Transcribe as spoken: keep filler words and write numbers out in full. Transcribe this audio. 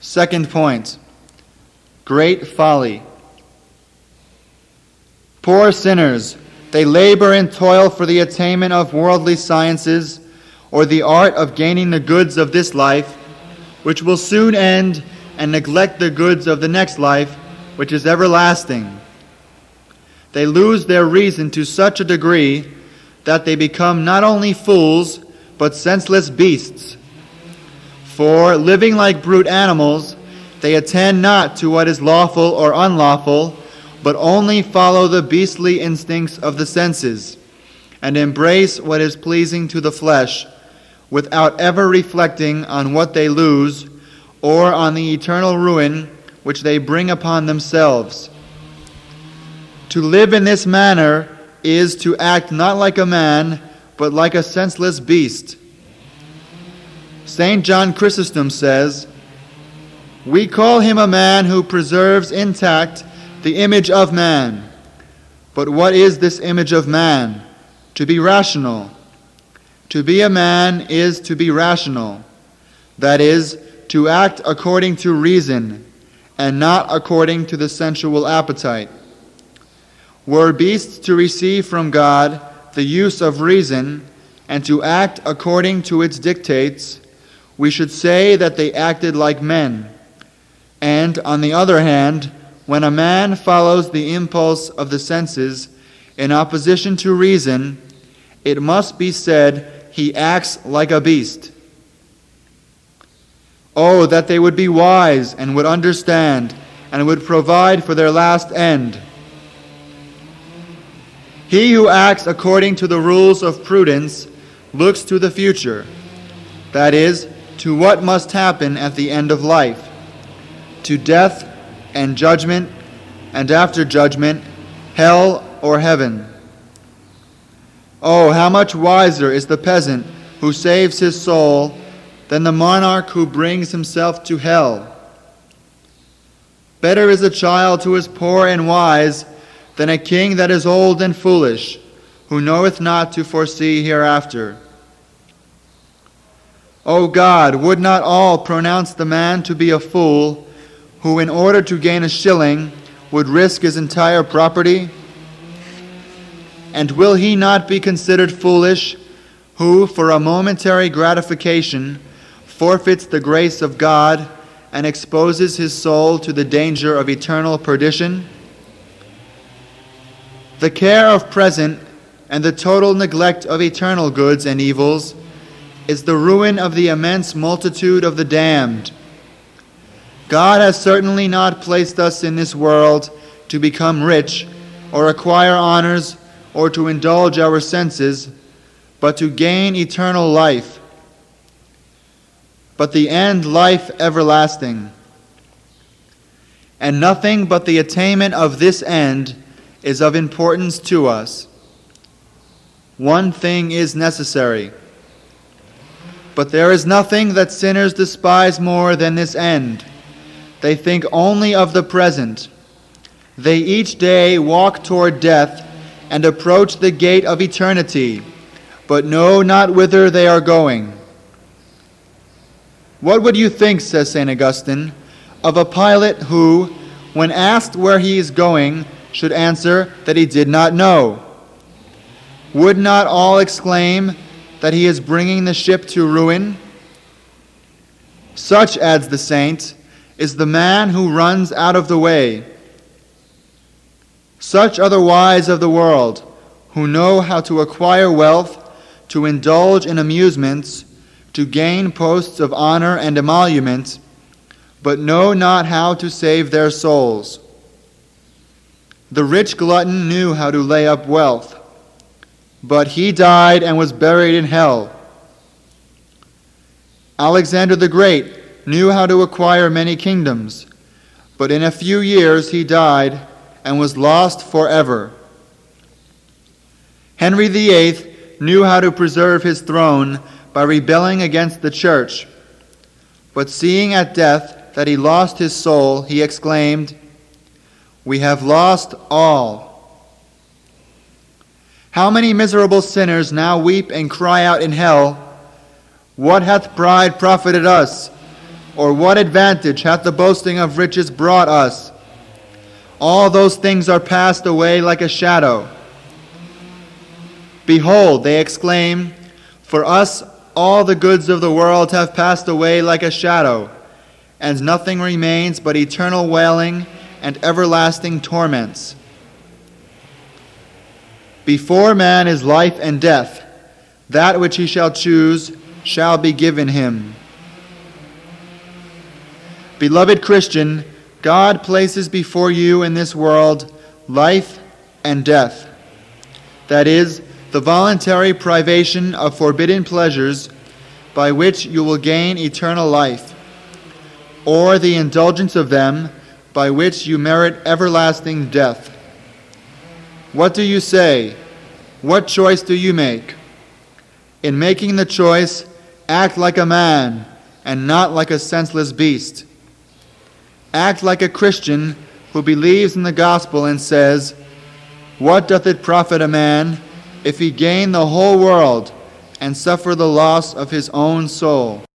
Second point, great folly. Poor sinners, they labor and toil for the attainment of worldly sciences, or the art of gaining the goods of this life, which will soon end, and neglect the goods of the next life, which is everlasting. They lose their reason to such a degree that they become not only fools, but senseless beasts. For, living like brute animals, they attend not to what is lawful or unlawful, but only follow the beastly instincts of the senses, and embrace what is pleasing to the flesh, without ever reflecting on what they lose, or on the eternal ruin which they bring upon themselves. To live in this manner is to act not like a man, but like a senseless beast. Saint John Chrysostom says, "We call him a man who preserves intact the image of man. But what is this image of man? To be rational. To be a man is to be rational. That is, to act according to reason, and not according to the sensual appetite. Were beasts to receive from God the use of reason, and to act according to its dictates, we should say that they acted like men. And, on the other hand, when a man follows the impulse of the senses in opposition to reason, it must be said he acts like a beast. Oh, that they would be wise and would understand and would provide for their last end. He who acts according to the rules of prudence looks to the future, that is, to what must happen at the end of life, to death and judgment, and after judgment, hell or heaven. Oh, how much wiser is the peasant who saves his soul than the monarch who brings himself to hell. Better is a child who is poor and wise than a king that is old and foolish, who knoweth not to foresee hereafter. O God, would not all pronounce the man to be a fool, who in order to gain a shilling would risk his entire property? And will he not be considered foolish, who for a momentary gratification forfeits the grace of God and exposes his soul to the danger of eternal perdition? The care of present and the total neglect of eternal goods and evils is the ruin of the immense multitude of the damned. God has certainly not placed us in this world to become rich or acquire honors or to indulge our senses, but to gain eternal life. But the end, life everlasting. And nothing but the attainment of this end is of importance to us. One thing is necessary. But there is nothing that sinners despise more than this end. They think only of the present. They each day walk toward death and approach the gate of eternity, but know not whither they are going. What would you think, says Saint Augustine, of a pilot who, when asked where he is going, should answer that he did not know? Would not all exclaim that he is bringing the ship to ruin? Such, adds the saint, is the man who runs out of the way. Such are the wise of the world, who know how to acquire wealth, to indulge in amusements, to gain posts of honor and emolument, but know not how to save their souls. The rich glutton knew how to lay up wealth, but he died and was buried in hell. Alexander the Great knew how to acquire many kingdoms, but in a few years he died and was lost forever. Henry the Eighth knew how to preserve his throne by rebelling against the church, but seeing at death that he lost his soul, he exclaimed, "We have lost all." How many miserable sinners now weep and cry out in hell, "What hath pride profited us? Or what advantage hath the boasting of riches brought us? All those things are passed away like a shadow. Behold, they exclaim, for us all the goods of the world have passed away like a shadow, and nothing remains but eternal wailing and everlasting torments. Before man is life and death, that which he shall choose shall be given him. Beloved Christian, God places before you in this world life and death. That is, the voluntary privation of forbidden pleasures by which you will gain eternal life, or the indulgence of them by which you merit everlasting death. What do you say? What choice do you make? In making the choice, act like a man and not like a senseless beast. Act like a Christian who believes in the gospel and says, what doth it profit a man if he gain the whole world and suffer the loss of his own soul?